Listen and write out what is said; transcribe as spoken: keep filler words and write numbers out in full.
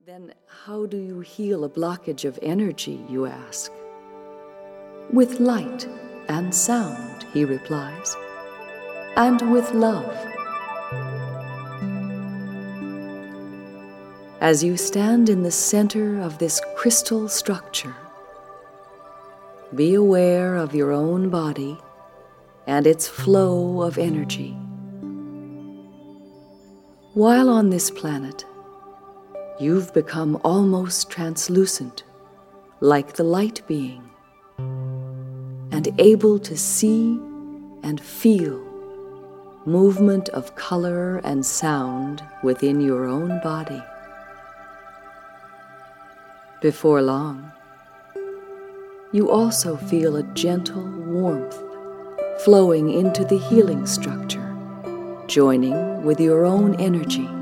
Then how do you heal a blockage of energy, you ask? With light and sound, he replies, and with love. As you stand in the center of this crystal structure, be aware of your own body and its flow of energy. While on this planet, you've become almost translucent, like the light being, and able to see and feel movement of color and sound within your own body. Before long, you also feel a gentle warmth flowing into the healing structure, joining with your own energy.